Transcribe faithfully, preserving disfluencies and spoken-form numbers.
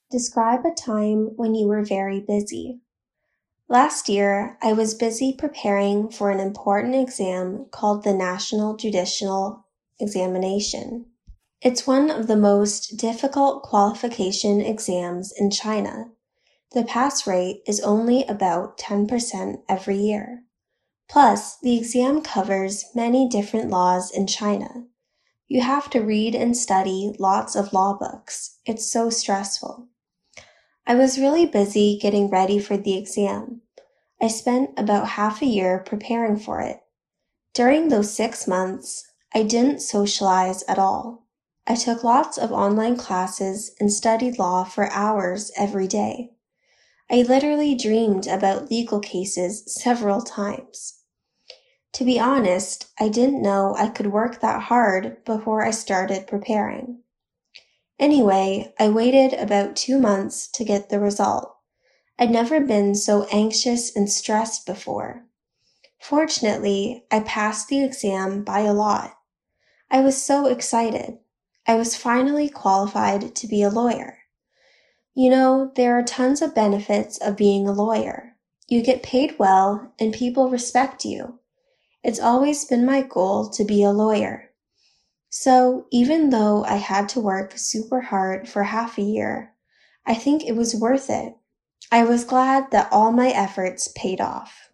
Describe a time when you were very busy. Last year, I was busy preparing for an important exam called the National Judicial Examination. It's one of the most difficult qualification exams in China. The pass rate is only about ten percent every year. Plus, the exam covers many different laws in China. You have to read and study lots of law books. It's so stressful. I was really busy getting ready for the exam. I spent about half a year preparing for it. During those six months, I didn't socialize at all. I took lots of online classes and studied law for hours every day. I literally dreamed about legal cases several times. To be honest, I didn't know I could work that hard before I started preparing. Anyway, I waited about two months to get the result. I'd never been so anxious and stressed before. Fortunately, I passed the exam by a lot. I was so excited. I was finally qualified to be a lawyer. You know, there are tons of benefits of being a lawyer. You get paid well and people respect you. It's always been my goal to be a lawyer. So even though I had to work super hard for half a year, I think it was worth it. I was glad that all my efforts paid off.